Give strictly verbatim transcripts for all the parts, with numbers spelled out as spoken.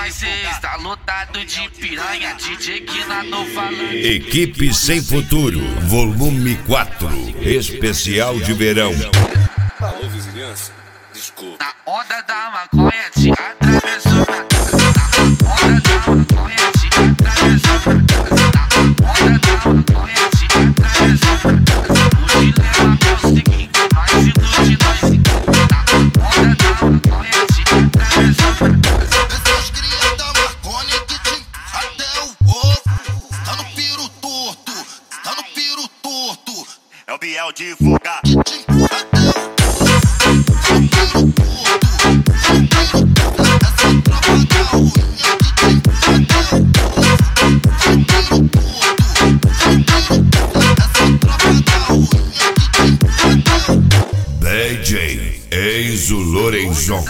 mais seis, tá lotado de piranha, D J Kina no falante. Equipe Sem Futuro, volume quatro, especial de verão. Alô, vizinhança? Desculpa. Na onda da maconha te atravessou pra casa. Na onda da maconha te atravessou pra casa. Na onda da maconha te atravessou pra casa. O dilema é o seguinte, nós ilude, nós engana. Na onda da maconha te atravessou pra casa. Essas crias da maconha que te até o ovo. Tá no piro torto, tá no piro torto. É o Biel divulgar. Que te até o ovo. Tá no piro torto, tá no piro torto. Essa tropa da unha que te até o ovo. Tá no piro torto, tá no piro torto. Essa tropa da unha que te até o ovo. D J Enzo Lorenzon.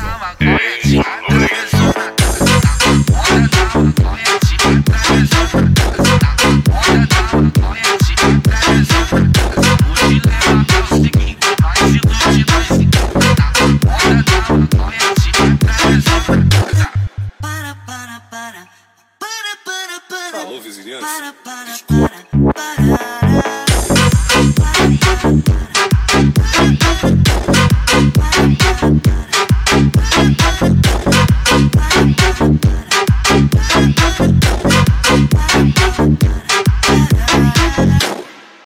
Para, para, para, para, para, para. Alô, vizinhança? Para, para, para, para.